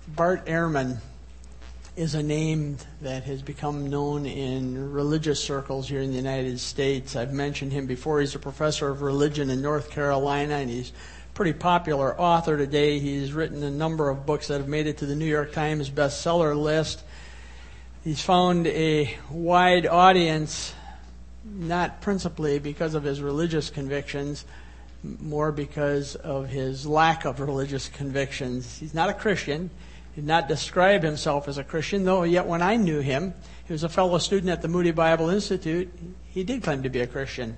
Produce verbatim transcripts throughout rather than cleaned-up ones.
Bart Ehrman is a name that has become known in religious circles here in the United States. I've mentioned him before. He's a professor of religion in North Carolina, and he's a pretty popular author today. He's written a number of books that have made it to the New York Times bestseller list. He's found a wide audience, not principally because of his religious convictions, more because of his lack of religious convictions. He's not a Christian. He did not describe himself as a Christian, though yet when I knew him, he was a fellow student at the Moody Bible Institute, he did claim to be a Christian.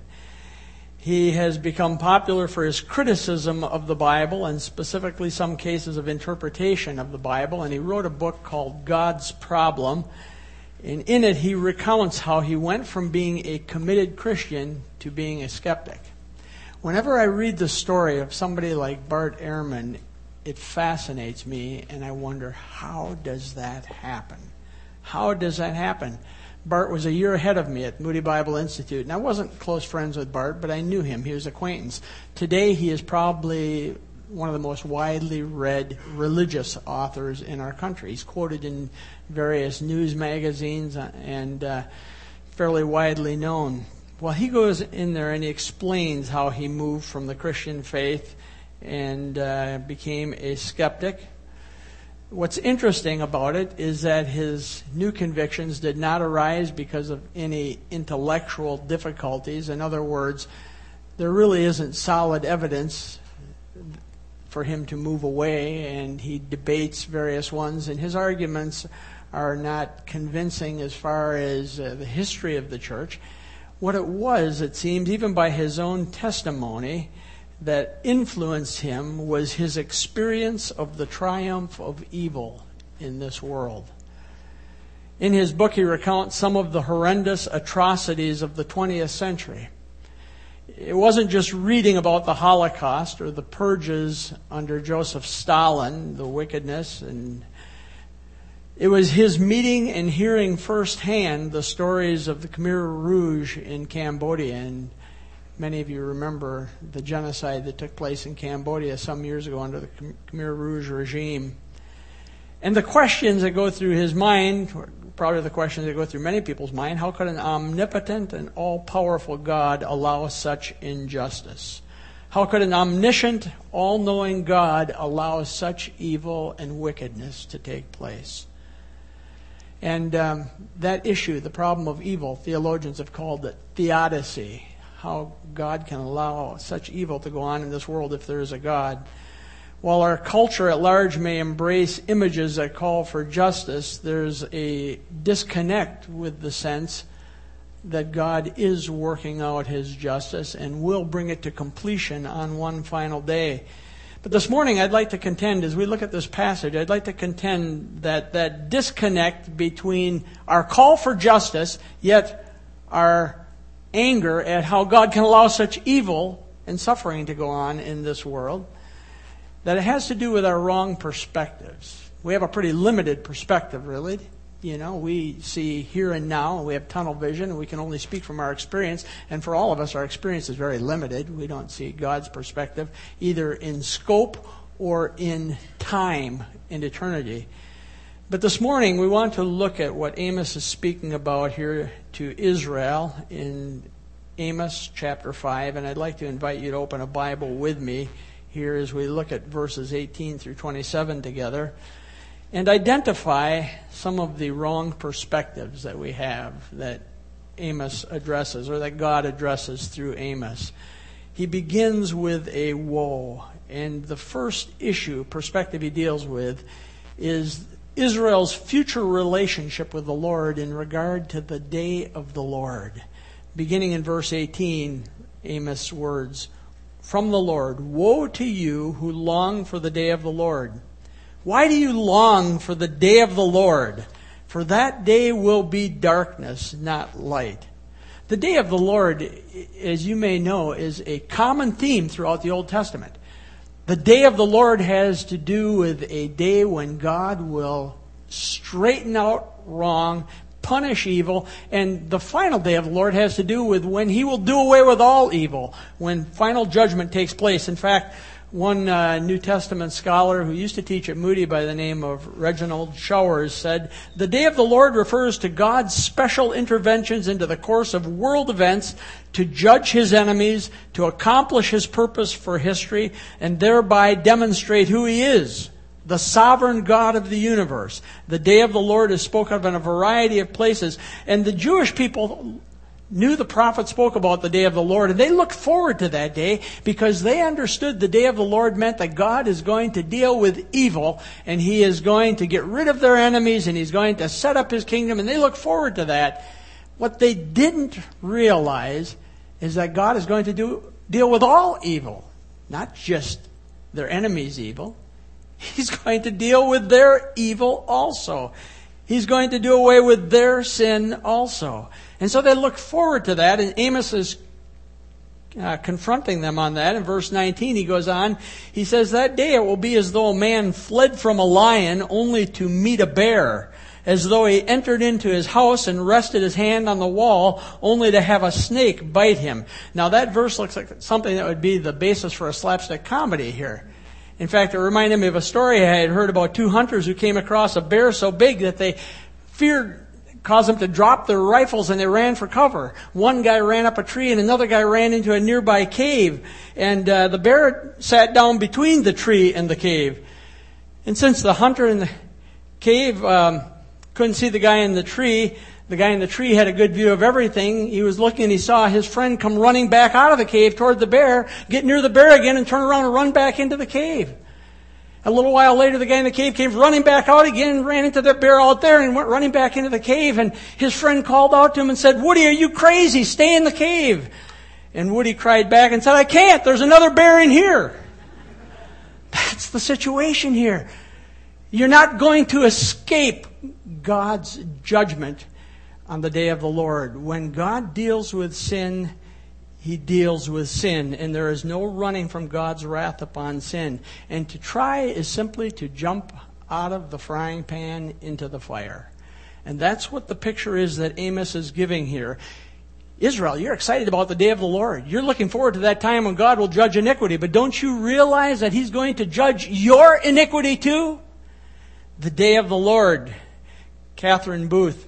He has become popular for his criticism of the Bible and specifically some cases of interpretation of the Bible, and he wrote a book called God's Problem. And in it, he recounts how he went from being a committed Christian to being a skeptic. Whenever I read the story of somebody like Bart Ehrman, it fascinates me, and I wonder, how does that happen? How does that happen? Bart was a year ahead of me at Moody Bible Institute, and I wasn't close friends with Bart, but I knew him. He was an acquaintance. Today, he is probably one of the most widely read religious authors in our country. He's quoted in various news magazines and uh, fairly widely known. Well, he goes in there and he explains how he moved from the Christian faith and uh, became a skeptic. What's interesting about it is that his new convictions did not arise because of any intellectual difficulties. In other words, there really isn't solid evidence for him to move away, and he debates various ones, and his arguments are not convincing as far as uh, the history of the church. What it was, it seems, even by his own testimony, that influenced him was his experience of the triumph of evil in this world. In his book, he recounts some of the horrendous atrocities of the twentieth century. It wasn't just reading about the Holocaust or the purges under Joseph Stalin, the wickedness, and it was his meeting and hearing firsthand the stories of the Khmer Rouge in Cambodia. And many of you remember the genocide that took place in Cambodia some years ago under the Khmer Rouge regime. And the questions that go through his mind, probably the questions that go through many people's mind, how could an omnipotent and all-powerful God allow such injustice? How could an omniscient, all-knowing God allow such evil and wickedness to take place? And um, that issue, the problem of evil, theologians have called it theodicy, how God can allow such evil to go on in this world if there is a God. While our culture at large may embrace images that call for justice, there's a disconnect with the sense that God is working out His justice and will bring it to completion on one final day. But this morning I'd like to contend, as we look at this passage, I'd like to contend that that disconnect between our call for justice, yet our anger at how God can allow such evil and suffering to go on in this world, that it has to do with our wrong perspectives. We have a pretty limited perspective, really. You know, we see here and now, and we have tunnel vision, and we can only speak from our experience. And for all of us, our experience is very limited. We don't see God's perspective, either in scope or in time and eternity. But this morning, we want to look at what Amos is speaking about here to Israel in Amos chapter five. And I'd like to invite you to open a Bible with me here as we look at verses eighteen through twenty-seven together and identify some of the wrong perspectives that we have that Amos addresses, or that God addresses through Amos. He begins with a woe, and the first issue, perspective he deals with, is Israel's future relationship with the Lord in regard to the day of the Lord. Beginning in verse eighteen, Amos' words, "From the Lord, woe to you who long for the day of the Lord. Why do you long for the day of the Lord? For that day will be darkness, not light." The day of the Lord, as you may know, is a common theme throughout the Old Testament. The day of the Lord has to do with a day when God will straighten out wrong, punish evil, and the final day of the Lord has to do with when He will do away with all evil, when final judgment takes place. In fact, One uh, New Testament scholar who used to teach at Moody by the name of Reginald Showers said, "The day of the Lord refers to God's special interventions into the course of world events to judge his enemies, to accomplish his purpose for history, and thereby demonstrate who he is, the sovereign God of the universe." The day of the Lord is spoken of in a variety of places, and the Jewish people knew the prophet spoke about the day of the Lord, and they looked forward to that day because they understood the day of the Lord meant that God is going to deal with evil, and he is going to get rid of their enemies, and he's going to set up his kingdom, and they look forward to that. What they didn't realize is that God is going to do deal with all evil, not just their enemies' evil. He's going to deal with their evil also. He's going to do away with their sin also. And so they look forward to that, and Amos is uh, confronting them on that. In verse nineteen, he goes on, he says, "That day it will be as though a man fled from a lion only to meet a bear, as though he entered into his house and rested his hand on the wall only to have a snake bite him." Now that verse looks like something that would be the basis for a slapstick comedy here. In fact, it reminded me of a story I had heard about two hunters who came across a bear so big that they feared caused them to drop their rifles, and they ran for cover. One guy ran up a tree and another guy ran into a nearby cave, and uh, the bear sat down between the tree and the cave. And since the hunter in the cave um, couldn't see the guy in the tree, the guy in the tree had a good view of everything. He was looking and he saw his friend come running back out of the cave toward the bear, get near the bear again and turn around and run back into the cave. A little while later, the guy in the cave came running back out again, ran into the bear out there and went running back into the cave. And his friend called out to him and said, "Woody, are you crazy? Stay in the cave." And Woody cried back and said, "I can't. There's another bear in here." That's the situation here. You're not going to escape God's judgment on the day of the Lord. When God deals with sin, he deals with sin, and there is no running from God's wrath upon sin. And to try is simply to jump out of the frying pan into the fire. And that's what the picture is that Amos is giving here. Israel, you're excited about the day of the Lord. You're looking forward to that time when God will judge iniquity. But don't you realize that he's going to judge your iniquity too? The day of the Lord. Catherine Booth,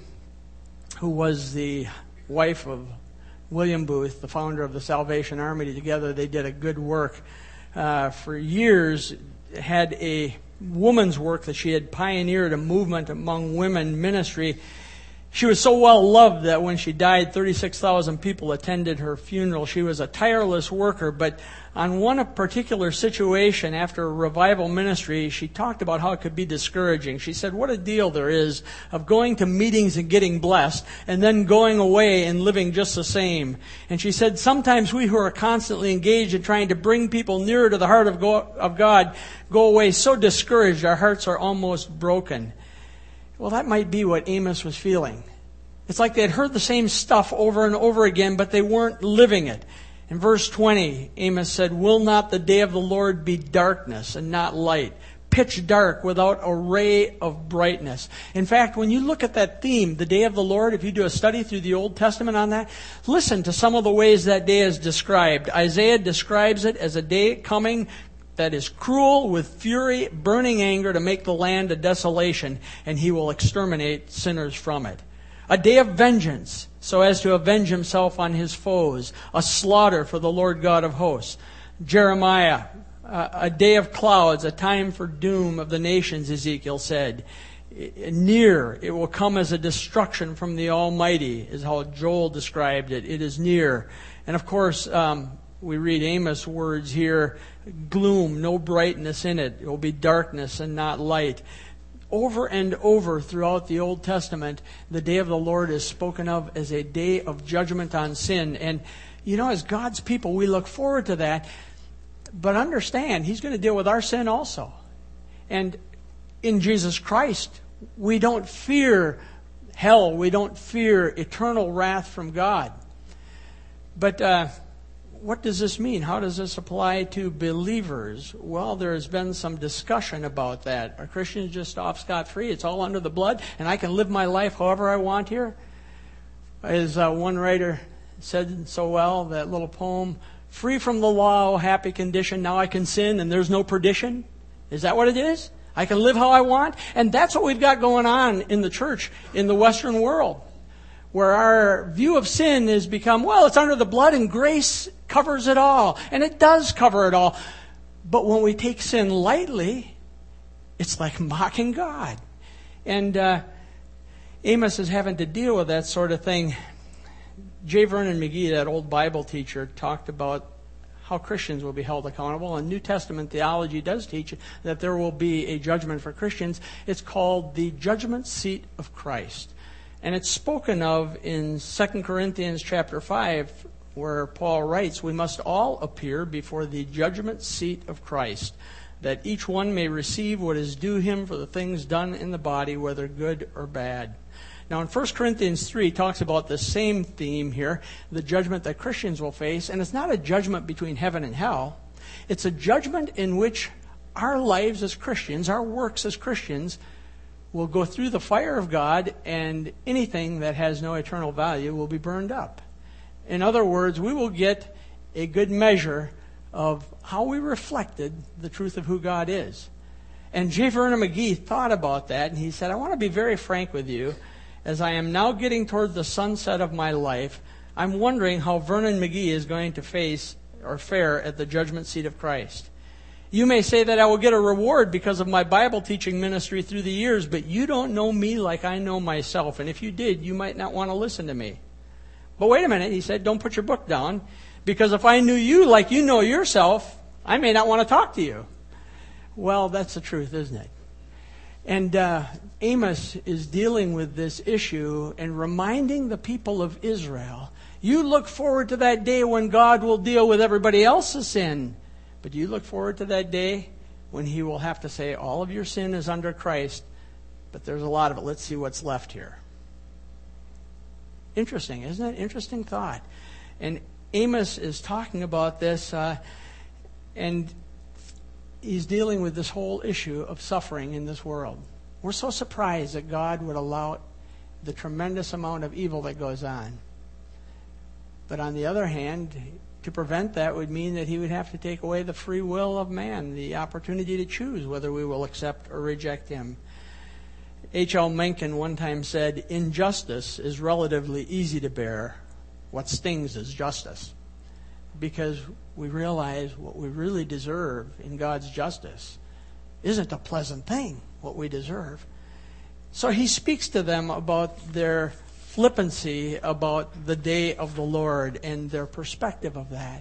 who was the wife of William Booth, the founder of the Salvation Army, together they did a good work. Uh, for years, had a woman's work that she had pioneered, a movement among women ministry. She was so well loved that when she died, thirty-six thousand people attended her funeral. She was a tireless worker, but on one particular situation after a revival ministry, she talked about how it could be discouraging. She said, what a deal there is of going to meetings and getting blessed and then going away and living just the same. And she said, sometimes we who are constantly engaged in trying to bring people nearer to the heart of God go away so discouraged our hearts are almost broken. Well, that might be what Amos was feeling. It's like they had heard the same stuff over and over again, but they weren't living it. In verse twenty, Amos said, "Will not the day of the Lord be darkness and not light, pitch dark without a ray of brightness?" In fact, when you look at that theme, the day of the Lord, if you do a study through the Old Testament on that, listen to some of the ways that day is described. Isaiah describes it as a day coming that is cruel with fury, burning anger to make the land a desolation, and he will exterminate sinners from it. A day of vengeance, so as to avenge himself on his foes. A slaughter for the Lord God of hosts. Jeremiah, uh, a day of clouds, a time for doom of the nations, Ezekiel said. Near, it will come as a destruction from the Almighty, is how Joel described it. It is near. And of course, um, we read Amos' words here, gloom, no brightness in it. It will be darkness and not light. Over and over throughout the Old Testament, the day of the Lord is spoken of as a day of judgment on sin. And, you know, as God's people, we look forward to that. But understand, he's going to deal with our sin also. And in Jesus Christ, we don't fear hell. We don't fear eternal wrath from God. But uh, what does this mean? How does this apply to believers? Well, there has been some discussion about that. Are Christians just off scot-free? It's all under the blood, and I can live my life however I want here? As uh, one writer said so well, that little poem, Free from the law, oh, happy condition, now I can sin and there's no perdition? Is that what it is? I can live how I want? And that's what we've got going on in the church in the Western world, where our view of sin has become, well, it's under the blood and grace covers it all. And it does cover it all. But when we take sin lightly, it's like mocking God. And uh, Amos is having to deal with that sort of thing. J. Vernon McGee, that old Bible teacher, talked about how Christians will be held accountable. And New Testament theology does teach that there will be a judgment for Christians. It's called the judgment seat of Christ. And it's spoken of in Second Corinthians chapter five, where Paul writes, we must all appear before the judgment seat of Christ, that each one may receive what is due him for the things done in the body, whether good or bad. Now in First Corinthians three, it talks about the same theme here, the judgment that Christians will face. And it's not a judgment between heaven and hell. It's a judgment in which our lives as Christians, our works as Christians, will go through the fire of God, and anything that has no eternal value will be burned up. In other words, we will get a good measure of how we reflected the truth of who God is. And J. Vernon McGee thought about that, and he said, I want to be very frank with you. As I am now getting toward the sunset of my life, I'm wondering how Vernon McGee is going to face or fare at the judgment seat of Christ. You may say that I will get a reward because of my Bible teaching ministry through the years, but you don't know me like I know myself. And if you did, you might not want to listen to me. But wait a minute, he said, don't put your book down, because if I knew you like you know yourself, I may not want to talk to you. Well, that's the truth, isn't it? And uh, Amos is dealing with this issue and reminding the people of Israel, you look forward to that day when God will deal with everybody else's sin. But you look forward to that day when He will have to say, all of your sin is under Christ, but there's a lot of it. Let's see what's left here. Interesting, isn't it? Interesting thought. And Amos is talking about this, uh, and he's dealing with this whole issue of suffering in this world. We're so surprised that God would allow the tremendous amount of evil that goes on. But on the other hand, to prevent that would mean that He would have to take away the free will of man, the opportunity to choose whether we will accept or reject Him. H L Mencken one time said, injustice is relatively easy to bear. What stings is justice. Because we realize what we really deserve in God's justice isn't a pleasant thing, what we deserve. So he speaks to them about their flippancy about the day of the Lord and their perspective of that.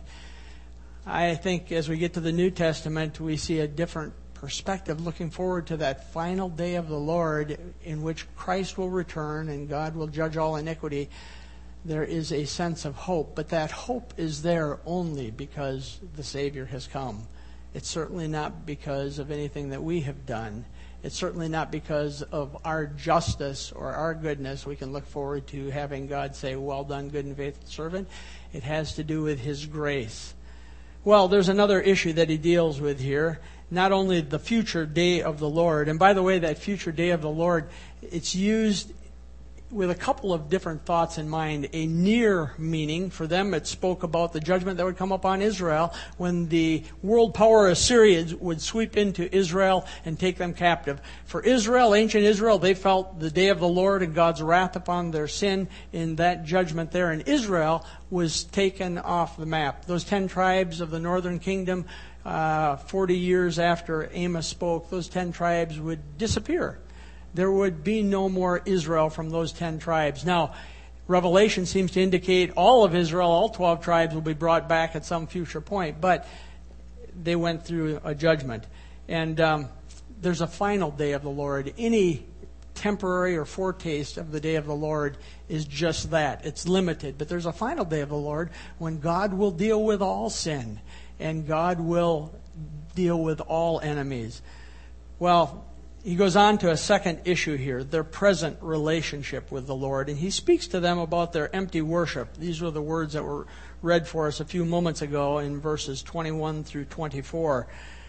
I think as we get to the New Testament, we see a different perspective, looking forward to that final day of the Lord in which Christ will return and God will judge all iniquity. There is a sense of hope, but that hope is there only because the Savior has come. It's certainly not because of anything that we have done. It's certainly not because of our justice or our goodness we can look forward to having God say, well done, good and faithful servant. It has to do with His grace. Well, there's another issue that he deals with here. Not only the future day of the Lord, and by the way, that future day of the Lord, it's used with a couple of different thoughts in mind. A near meaning. For them, it spoke about the judgment that would come upon Israel when the world power Assyrians would sweep into Israel and take them captive. For Israel, ancient Israel, they felt the day of the Lord and God's wrath upon their sin in that judgment there. And Israel was taken off the map. Those ten tribes of the northern kingdom, uh, forty years after Amos spoke, those ten tribes would disappear. There would be no more Israel from those ten tribes. Now, Revelation seems to indicate all of Israel, all twelve tribes, will be brought back at some future point. But they went through a judgment. And um, there's a final day of the Lord. Any temporary or foretaste of the day of the Lord is just that. It's limited. But there's a final day of the Lord when God will deal with all sin. And God will deal with all enemies. Well, he goes on to a second issue here, their present relationship with the Lord. And he speaks to them about their empty worship. These were the words that were read for us a few moments ago in verses twenty-one through twenty-four.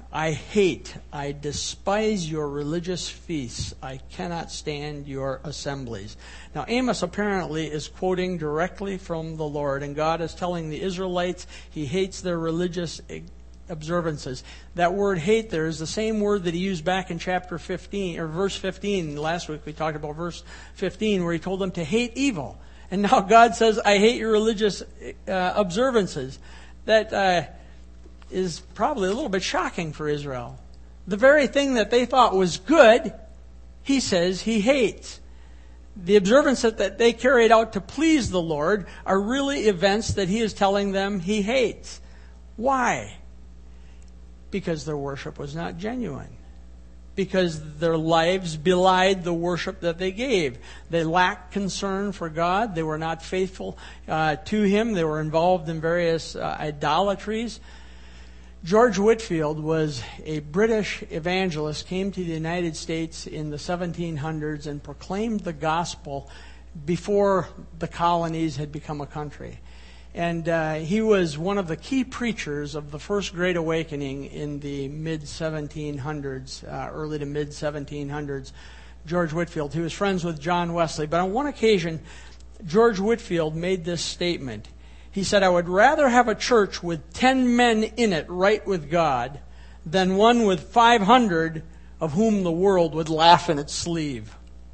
I hate, I despise your religious feasts. I cannot stand your assemblies. Now, Amos apparently is quoting directly from the Lord, and God is telling the Israelites he hates their religious observances. That word hate there is the same word that he used back in chapter fifteen, or verse fifteen. Last week we talked about verse fifteen, where he told them to hate evil. And now God says, I hate your religious uh, observances. That uh, is probably a little bit shocking for Israel. The very thing that they thought was good, he says he hates. The observances that they carried out to please the Lord are really events that he is telling them he hates. Why? Because their worship was not genuine. Because their lives belied the worship that they gave. They lacked concern for God. They were not faithful uh, to Him. They were involved in various uh, idolatries. George Whitefield was a British evangelist, came to the United States in the seventeen hundreds and proclaimed the gospel before the colonies had become a country. And uh, he was one of the key preachers of the First Great Awakening in the mid seventeen hundreds, uh, early to mid seventeen hundreds. George Whitefield, he was friends with John Wesley. But on one occasion, George Whitefield made this statement. He said, I would rather have a church with ten men in it right with God than one with five hundred of whom the world would laugh in its sleeve.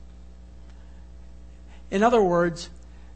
In other words,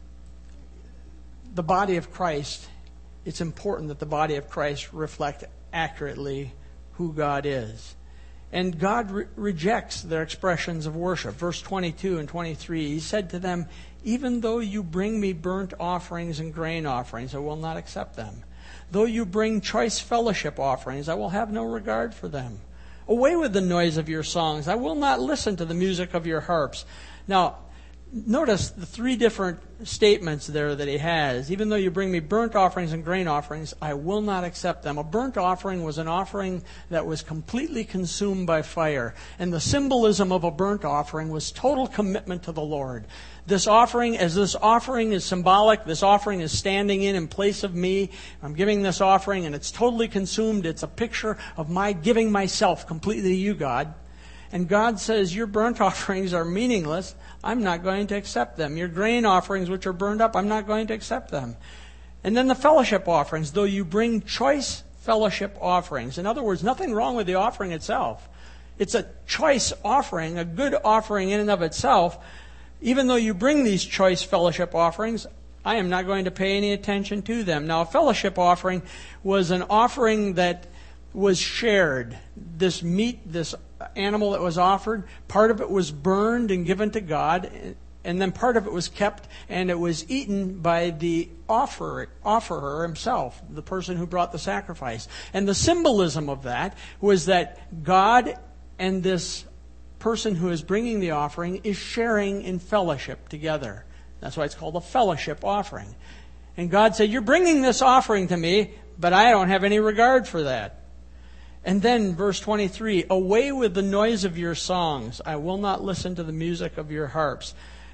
the body of Christ, it's important that the body of Christ reflect accurately who God is. And God re- rejects their expressions of worship. Verse twenty-two and twenty-three, He said to them, even though you bring me burnt offerings and grain offerings, I will not accept them. Though you bring choice fellowship offerings, I will have no regard for them. Away with the noise of your songs. I will not listen to the music of your harps. Now, notice the three different statements there that he has. Even though you bring me burnt offerings and grain offerings, I will not accept them. A burnt offering was an offering that was completely consumed by fire. And the symbolism of a burnt offering was total commitment to the Lord. This offering, as this offering is symbolic, this offering is standing in in place of me. I'm giving this offering and it's totally consumed. It's a picture of my giving myself completely to you, God. And God says, your burnt offerings are meaningless. I'm not going to accept them. Your grain offerings, which are burned up, I'm not going to accept them. And then the fellowship offerings, though you bring choice fellowship offerings. In other words, nothing wrong with the offering itself. It's a choice offering, a good offering in and of itself. Even though you bring these choice fellowship offerings, I am not going to pay any attention to them. Now, a fellowship offering was an offering that was shared. This meat, this animal that was offered, part of it was burned and given to God, and then part of it was kept and it was eaten by the offerer, offerer himself, the person who brought the sacrifice. And the symbolism of that was that God and this person who is bringing the offering is sharing in fellowship together. That's why it's called a fellowship offering. And God said, you're bringing this offering to me, but I don't have any regard for that. And then verse twenty-three, away with the noise of your songs. I will not listen to the music of your harps.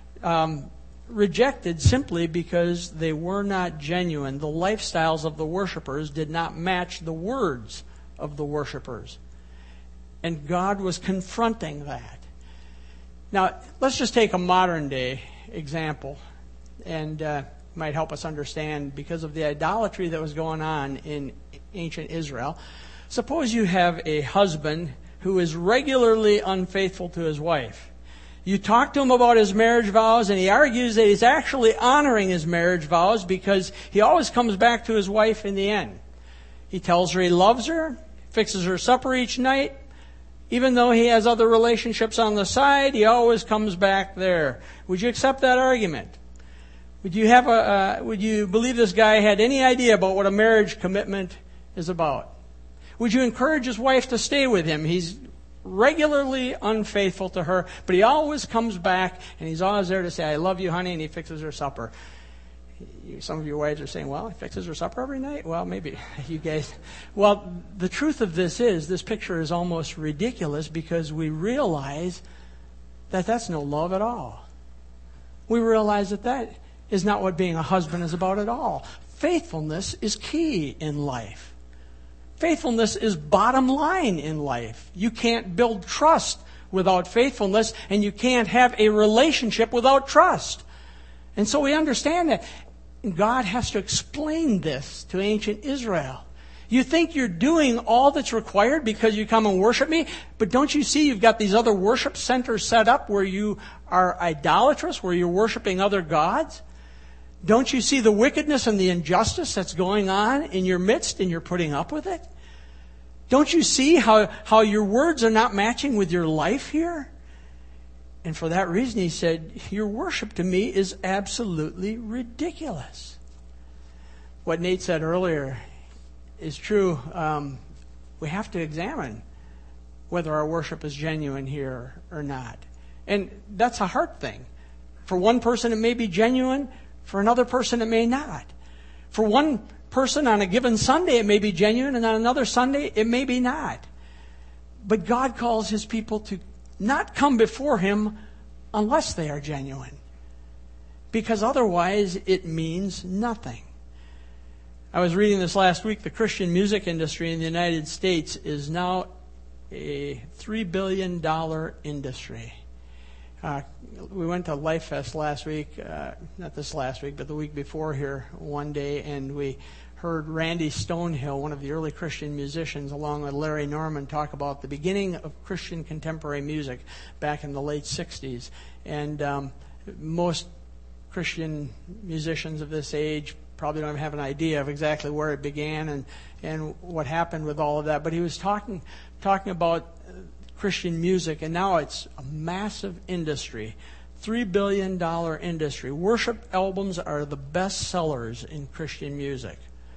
Um, rejected simply because they were not genuine. The lifestyles of the worshipers did not match the words of the worshipers. And God was confronting that. Now, let's just take a modern day example, and uh, might help us understand because of the idolatry that was going on in ancient Israel. Suppose you have a husband who is regularly unfaithful to his wife. You talk to him about his marriage vows, and he argues that he's actually honoring his marriage vows because he always comes back to his wife in the end. He tells her he loves her, fixes her supper each night. Even though he has other relationships on the side, he always comes back there. Would you accept that argument? Would you have a? Uh, would you believe this guy had any idea about what a marriage commitment is about? Would you encourage his wife to stay with him? He's regularly unfaithful to her, but he always comes back, and he's always there to say, I love you, honey, and he fixes her supper. Some of your wives are saying, well, he fixes her supper every night? Well, maybe you guys. Well, the truth of this is, this picture is almost ridiculous because we realize that that's no love at all. We realize that that is not what being a husband is about at all. Faithfulness is key in life. Faithfulness is bottom line in life. You can't build trust without faithfulness, and you can't have a relationship without trust. And so we understand that. God has to explain this to ancient Israel. You think you're doing all that's required because you come and worship me, but don't you see you've got these other worship centers set up where you are idolatrous, where you're worshiping other gods? Don't you see the wickedness and the injustice that's going on in your midst, and you're putting up with it? Don't you see how, how your words are not matching with your life here? And for that reason, he said, your worship to me is absolutely ridiculous. What Nate said earlier is true. Um, we have to examine whether our worship is genuine here or not. And that's a hard thing. For one person, it may be genuine. For another person, it may not. For one person on a given Sunday, it may be genuine, and on another Sunday, it may be not. But God calls His people to not come before Him unless they are genuine, because otherwise it means nothing. I was reading this last week. The Christian music industry in the United States is now a three billion dollars industry. Uh, we went to Life Fest last week, uh, not this last week, but the week before here one day, and we heard Randy Stonehill, one of the early Christian musicians, along with Larry Norman, talk about the beginning of Christian contemporary music back in the late sixties. And um, most Christian musicians of this age probably don't have an idea of exactly where it began and, and what happened with all of that. But he was talking talking about Christian music, and now it's a massive industry. three billion dollars industry. Worship albums are the best sellers in Christian music.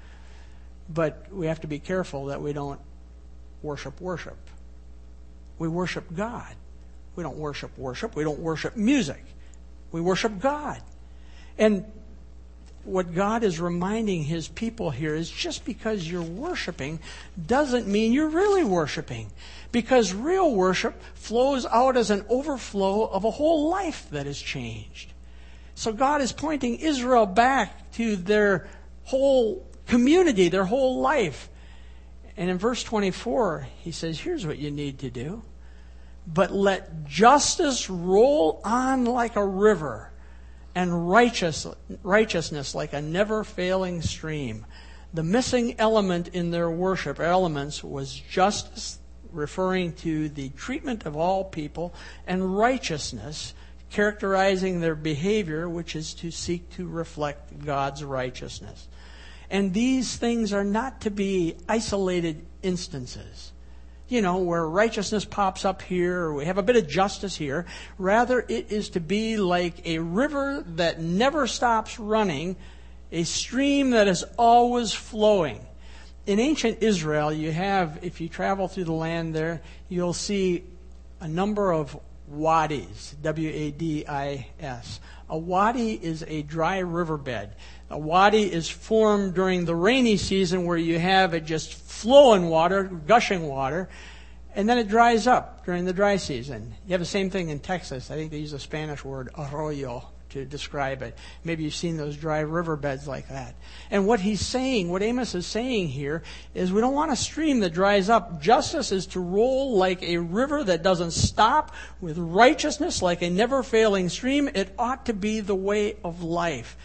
But we have to be careful that we don't worship worship. We worship God. We don't worship worship. We don't worship music. We worship God. And what God is reminding His people here is just because you're worshiping doesn't mean you're really worshiping. Because real worship flows out as an overflow of a whole life that is changed. So God is pointing Israel back to their whole community, their whole life. And in verse twenty-four, He says, here's what you need to do. But let justice roll on like a river, and righteous, righteousness like a never-failing stream. The missing element in their worship elements was justice, referring to the treatment of all people, and righteousness, characterizing their behavior, which is to seek to reflect God's righteousness. And these things are not to be isolated instances, you know, where righteousness pops up here, or we have a bit of justice here. Rather, it is to be like a river that never stops running, a stream that is always flowing. In ancient Israel, you have, if you travel through the land there, you'll see a number of wadis, W A D I S. A wadi is a dry riverbed. A wadi is formed during the rainy season where you have it just flowing water, gushing water, and then it dries up during the dry season. You have the same thing in Texas. I think they use a Spanish word, arroyo, to describe it. Maybe you've seen those dry riverbeds like that. And what he's saying, what Amos is saying here, is we don't want a stream that dries up. Justice is to roll like a river that doesn't stop, with righteousness like a never-failing stream. It ought to be the way of life.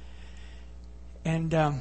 And, um,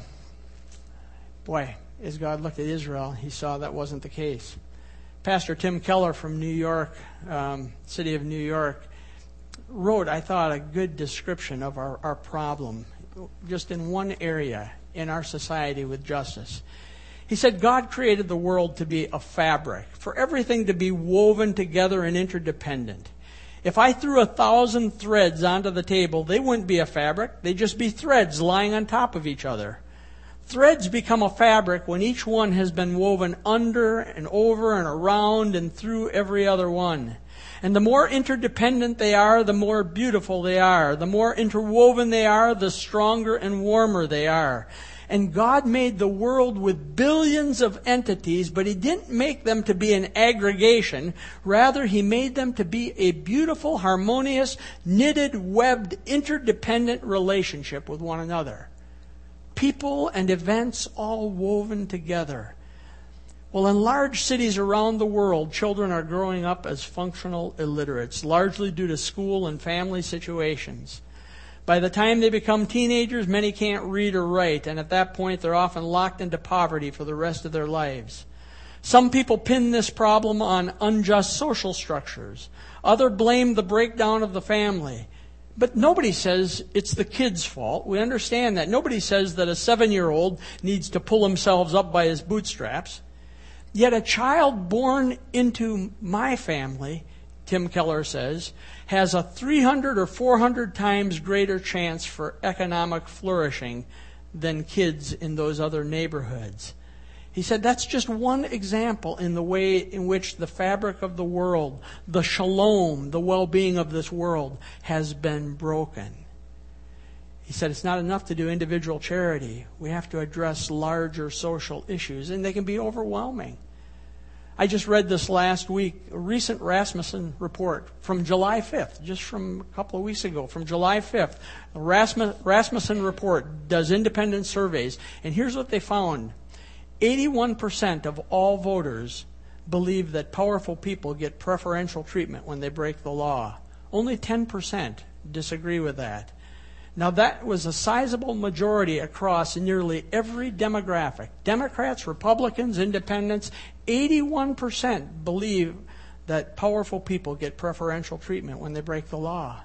boy, as God looked at Israel, He saw that wasn't the case. Pastor Tim Keller from New York, um, city of New York, wrote, I thought, a good description of our, our problem, just in one area in our society with justice. He said, God created the world to be a fabric, for everything to be woven together and interdependent. If I threw a thousand threads onto the table, they wouldn't be a fabric. They'd just be threads lying on top of each other. Threads become a fabric when each one has been woven under and over and around and through every other one. And the more interdependent they are, the more beautiful they are. The more interwoven they are, the stronger and warmer they are. And God made the world with billions of entities, but He didn't make them to be an aggregation. Rather, He made them to be a beautiful, harmonious, knitted, webbed, interdependent relationship with one another. People and events all woven together. Well, in large cities around the world, children are growing up as functional illiterates, largely due to school and family situations. By the time they become teenagers, many can't read or write, and at that point they're often locked into poverty for the rest of their lives. Some people pin this problem on unjust social structures. Others blame the breakdown of the family. But nobody says it's the kid's fault. We understand that. Nobody says that a seven-year-old needs to pull himself up by his bootstraps. Yet a child born into my family, Tim Keller says, has a three hundred or four hundred times greater chance for economic flourishing than kids in those other neighborhoods. He said that's just one example in the way in which the fabric of the world, the shalom, the well-being of this world, has been broken. He said it's not enough to do individual charity. We have to address larger social issues, and they can be overwhelming. I just read this last week, a recent Rasmussen report from July fifth, just from a couple of weeks ago, from July fifth. The Rasmussen report does independent surveys, and here's what they found. eighty-one percent of all voters believe that powerful people get preferential treatment when they break the law. Only ten percent disagree with that. Now that was a sizable majority across nearly every demographic. Democrats, Republicans, Independents, eighty-one percent believe that powerful people get preferential treatment when they break the law.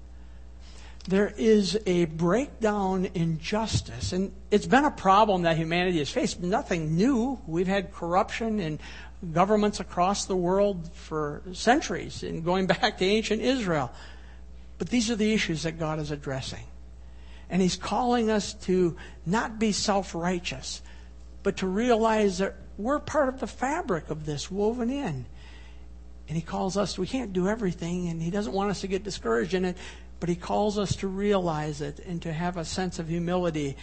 There is a breakdown in justice, and it's been a problem that humanity has faced. Nothing new. We've had corruption in governments across the world for centuries, and going back to ancient Israel. But these are the issues that God is addressing. And He's calling us to not be self-righteous, but to realize that we're part of the fabric of this woven in. And He calls us, we can't do everything, and He doesn't want us to get discouraged in it, but He calls us to realize it and to have a sense of humility.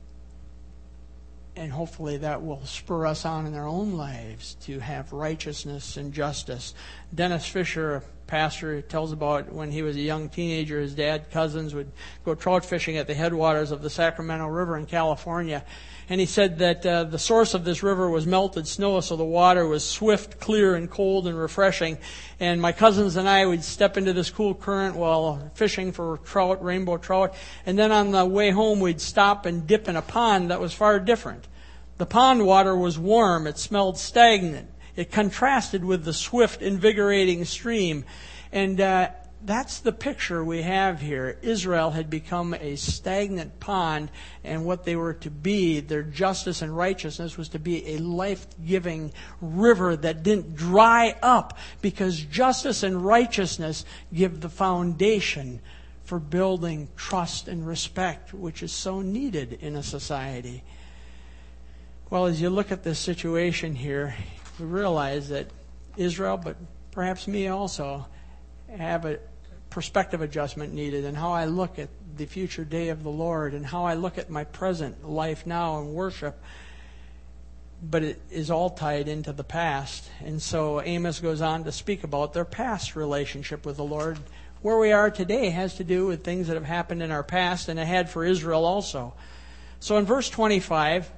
And hopefully that will spur us on in our own lives to have righteousness and justice. Dennis Fisher, a pastor, tells about when he was a young teenager, his dad, cousins would go trout fishing at the headwaters of the Sacramento River in California. And he said that uh, the source of this river was melted snow, so the water was swift, clear, and cold and refreshing. And my cousins and I would step into this cool current while fishing for trout, rainbow trout. And then on the way home, we'd stop and dip in a pond that was far different. The pond water was warm. It smelled stagnant. It contrasted with the swift, invigorating stream. And uh, that's the picture we have here. Israel had become a stagnant pond, and what they were to be, their justice and righteousness, was to be a life-giving river that didn't dry up, because justice and righteousness give the foundation for building trust and respect, which is so needed in a society. Well, as you look at this situation here, we realize that Israel, but perhaps me also, have a perspective adjustment needed in how I look at the future day of the Lord and how I look at my present life now in worship. But it is all tied into the past. And so Amos goes on to speak about their past relationship with the Lord. Where we are today has to do with things that have happened in our past, and it had for Israel also. So in verse twenty-five,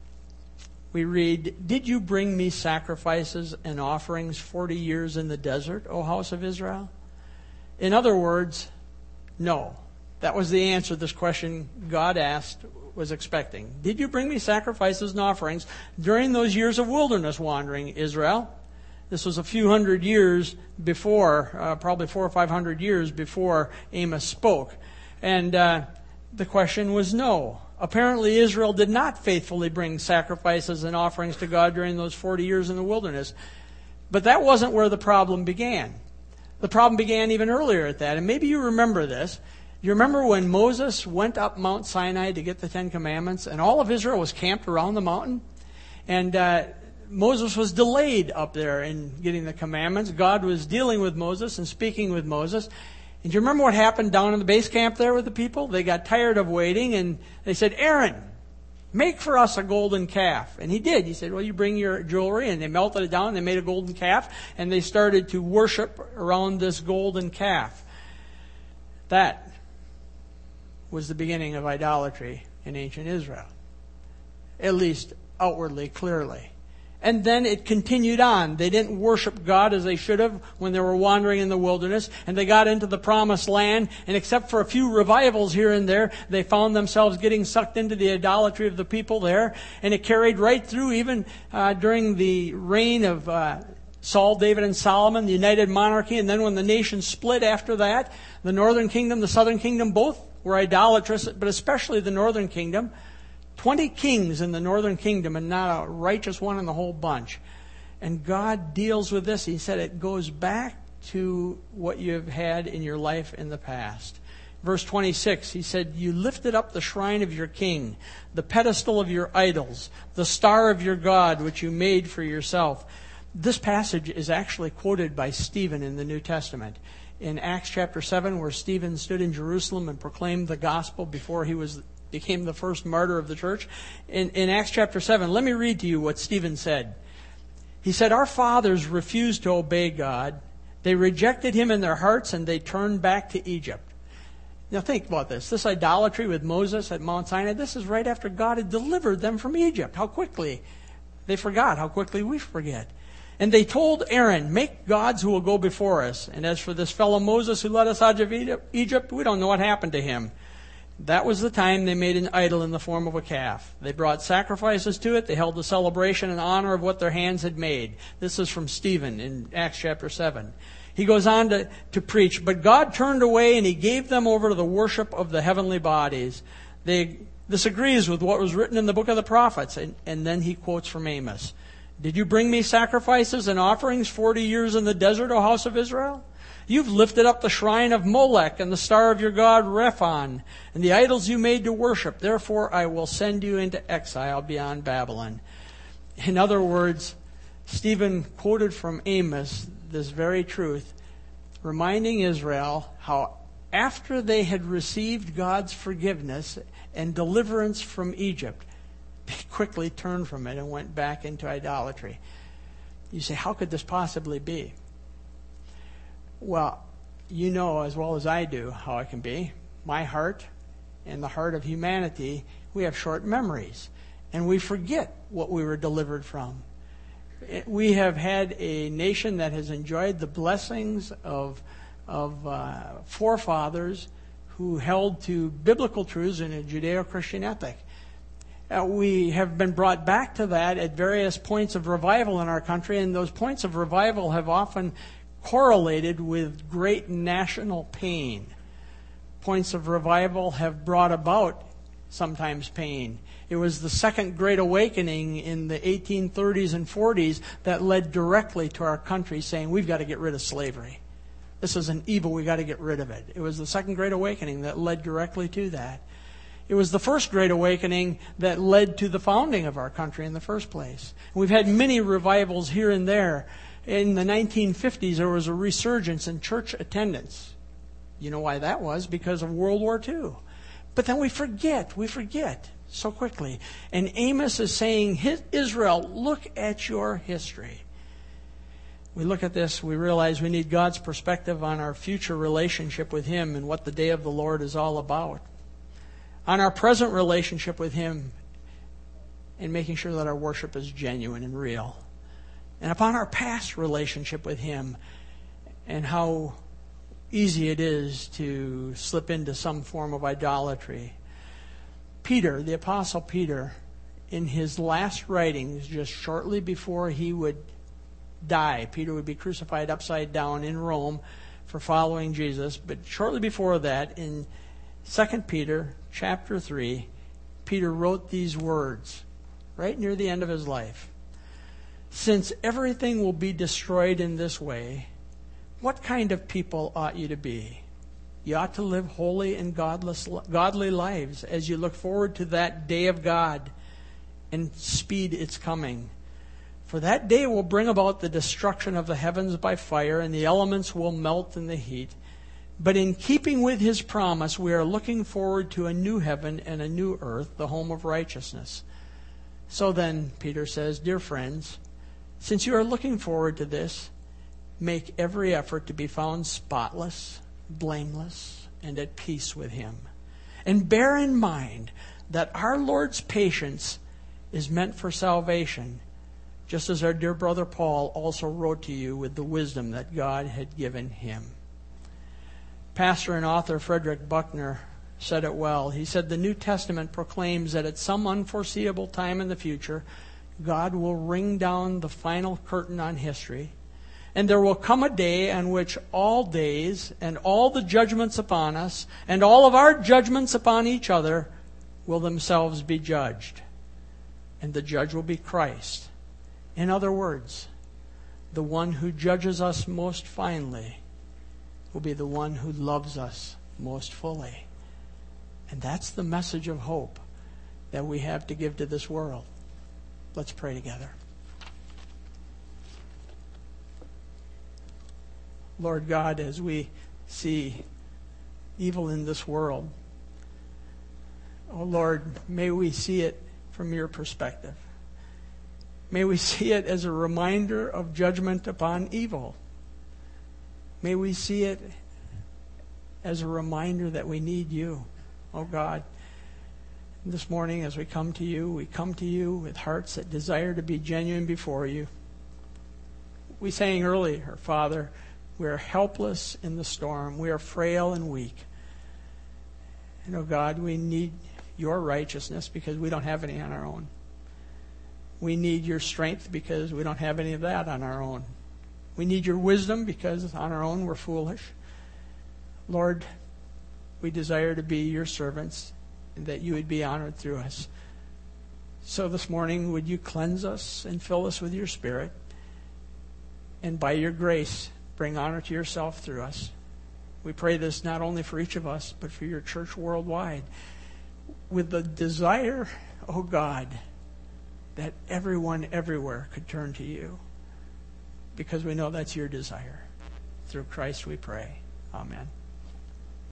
we read, "Did you bring me sacrifices and offerings forty years in the desert, O house of Israel?" In other words, no. That was the answer this question God asked, was expecting. Did you bring me sacrifices and offerings during those years of wilderness wandering, Israel? This was a few hundred years before, uh, probably four or five hundred years before Amos spoke. And uh, the question was no. Apparently Israel did not faithfully bring sacrifices and offerings to God during those forty years in the wilderness. But that wasn't where the problem began. The problem began even earlier at that. And maybe you remember this. You remember when Moses went up Mount Sinai to get the Ten Commandments, and all of Israel was camped around the mountain? And uh, Moses was delayed up there in getting the commandments. God was dealing with Moses and speaking with Moses. And do you remember what happened down in the base camp there with the people? They got tired of waiting, and they said, "Aaron, make for us a golden calf." And he did. He said, "Well, you bring your jewelry." And they melted it down, and they made a golden calf, and they started to worship around this golden calf. That was the beginning of idolatry in ancient Israel, at least outwardly, clearly. And then it continued on. They didn't worship God as they should have when they were wandering in the wilderness. And they got into the promised land. And except for a few revivals here and there, they found themselves getting sucked into the idolatry of the people there. And it carried right through even uh, during the reign of uh, Saul, David, and Solomon, the united monarchy. And then when the nation split after that, the northern kingdom, the southern kingdom, both were idolatrous, but especially the northern kingdom. Twenty kings in the northern kingdom and not a righteous one in the whole bunch. And God deals with this. He said it goes back to what you've had in your life in the past. Verse twenty-six, he said, you lifted up the shrine of your king, the pedestal of your idols, the star of your God, which you made for yourself. This passage is actually quoted by Stephen in the New Testament. In Acts chapter seven, where Stephen stood in Jerusalem and proclaimed the gospel before he was became the first martyr of the church. In, in Acts chapter seven, let me read to you what Stephen said. He said, our fathers refused to obey God. They rejected him in their hearts and they turned back to Egypt. Now think about this. This idolatry with Moses at Mount Sinai, this is right after God had delivered them from Egypt. How quickly they forgot, how quickly we forget. And they told Aaron, make gods who will go before us. And as for this fellow Moses who led us out of Egypt, we don't know what happened to him. That was the time they made an idol in the form of a calf. They brought sacrifices to it. They held a celebration in honor of what their hands had made. This is from Stephen in Acts chapter seven. He goes on to, to preach, but God turned away and he gave them over to the worship of the heavenly bodies. They, this agrees with what was written in the book of the prophets. And, and then he quotes from Amos. Did you bring me sacrifices and offerings forty years in the desert, O house of Israel? You've lifted up the shrine of Molech and the star of your god Rephan and the idols you made to worship. Therefore, I will send you into exile beyond Babylon. In other words, Stephen quoted from Amos this very truth, reminding Israel how after they had received God's forgiveness and deliverance from Egypt, they quickly turned from it and went back into idolatry. You say, how could this possibly be? Well, you know as well as I do how it can be. My heart and the heart of humanity, we have short memories. And we forget what we were delivered from. We have had a nation that has enjoyed the blessings of, of uh, forefathers who held to biblical truths in a Judeo-Christian ethic. Uh, we have been brought back to that at various points of revival in our country, and those points of revival have often correlated with great national pain. Points of revival have brought about sometimes pain. It was the Second Great Awakening in the eighteen thirties and forties that led directly to our country saying, we've got to get rid of slavery. This is an evil, we've got to get rid of it. It was the Second Great Awakening that led directly to that. It was the First Great Awakening that led to the founding of our country in the first place. We've had many revivals here and there. In the nineteen fifties, there was a resurgence in church attendance. You know why that was? Because of World War Two. But then we forget, we forget so quickly. And Amos is saying, Israel, look at your history. We look at this, we realize we need God's perspective on our future relationship with Him and what the day of the Lord is all about. On our present relationship with Him and making sure that our worship is genuine and real. And upon our past relationship with Him and how easy it is to slip into some form of idolatry. Peter, the Apostle Peter, in his last writings, just shortly before he would die, Peter would be crucified upside down in Rome for following Jesus. But shortly before that, in Second Peter chapter three, Peter wrote these words right near the end of his life. Since everything will be destroyed in this way, what kind of people ought you to be? You ought to live holy and godless, godly lives as you look forward to that day of God and speed its coming. For that day will bring about the destruction of the heavens by fire, and the elements will melt in the heat. But in keeping with His promise, we are looking forward to a new heaven and a new earth, the home of righteousness. So then, Peter says, dear friends, since you are looking forward to this, make every effort to be found spotless, blameless, and at peace with Him. And bear in mind that our Lord's patience is meant for salvation, just as our dear brother Paul also wrote to you with the wisdom that God had given him. Pastor and author Frederick Buechner said it well. He said, the New Testament proclaims that at some unforeseeable time in the future, God will ring down the final curtain on history, and there will come a day on which all days and all the judgments upon us and all of our judgments upon each other will themselves be judged. And the judge will be Christ. In other words, the one who judges us most finely will be the one who loves us most fully. And that's the message of hope that we have to give to this world. Let's pray together. Lord God, as we see evil in this world, oh Lord, may we see it from your perspective. May we see it as a reminder of judgment upon evil. May we see it as a reminder that we need you, oh God. This morning as we come to you, we come to you with hearts that desire to be genuine before you. We sang earlier, Father, we are helpless in the storm. We are frail and weak. And, oh God, we need your righteousness because we don't have any on our own. We need your strength because we don't have any of that on our own. We need your wisdom because on our own we're foolish. Lord, we desire to be your servants and that you would be honored through us. So this morning, would you cleanse us and fill us with your Spirit, and by your grace, bring honor to yourself through us. We pray this not only for each of us, but for your church worldwide, with the desire, oh God, that everyone everywhere could turn to you, because we know that's your desire. Through Christ we pray. Amen.